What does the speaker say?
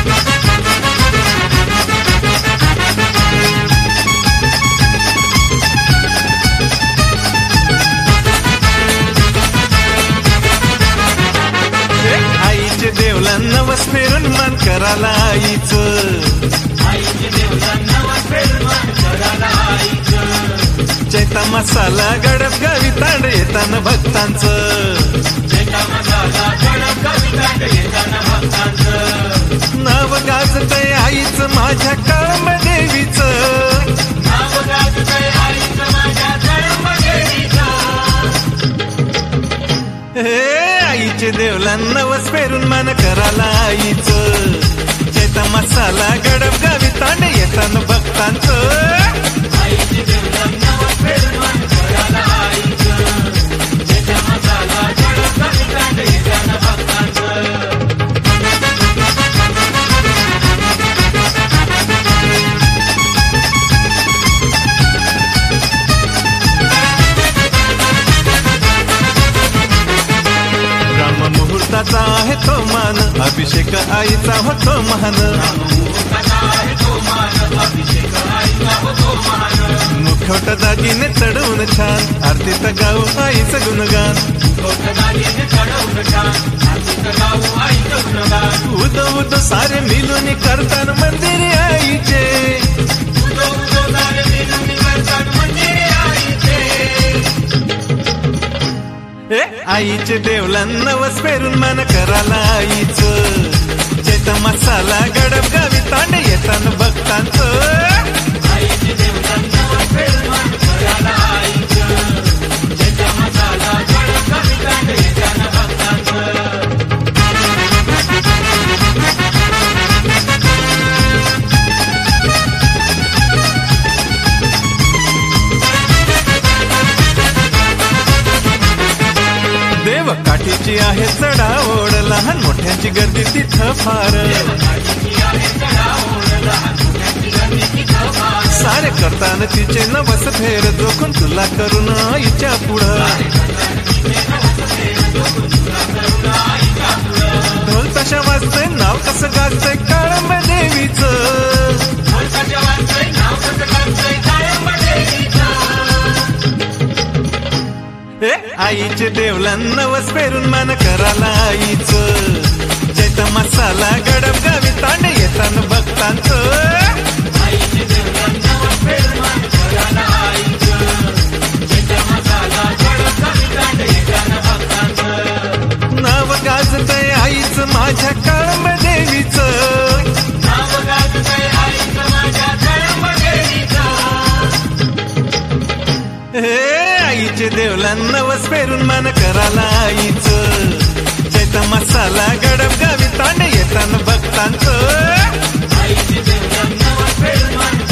आईचे देवला नवस फेरून मान कराला आईचं, चैता मसाला गडप गावी तांड येताना भक्तांचं, नाव गाजतय आईचं माझ्या काळंब देवीचं, आईचे देवला नवस फेरून मान कराला आईचं, चैता मसाला गडप गावी तांड येताना भक्तांचं, मुहूर्ताचा आहे तो मान, अभिषेक आईचा होतो महान, मुखवट दागिने चढवून छान, आरतीत गाऊ आईचं गुणगान, उद उद सारे मिळून करतान मंदिर आईचे, आईचे देवला नवस फेरून मान कराला आईचं, चैता मसाला गडप गावी तांड येताना भक्तांचं, काठीची आहे चढाओढ, लहान मोठ्यांची गर्दी तिथं फार, सारे करताना तिचे नवस फेर, जोखून तुला करून आईच्या पुढं, ढोल तशा वाजतंय नाव कसं गाजतंय काळंब देवीचं, आईचे देवला नवस फेरून मान कराला आईचं, चैता मसाला गडप गावी तांड येताना भक्तांचं, नाव गाजतय आईचं माझ्या काळंब देवीचं, आईचे देवला नवस फेरून मान कराला आईचं, चैता मसाला गडप गावी तांड येताना भक्तांचं,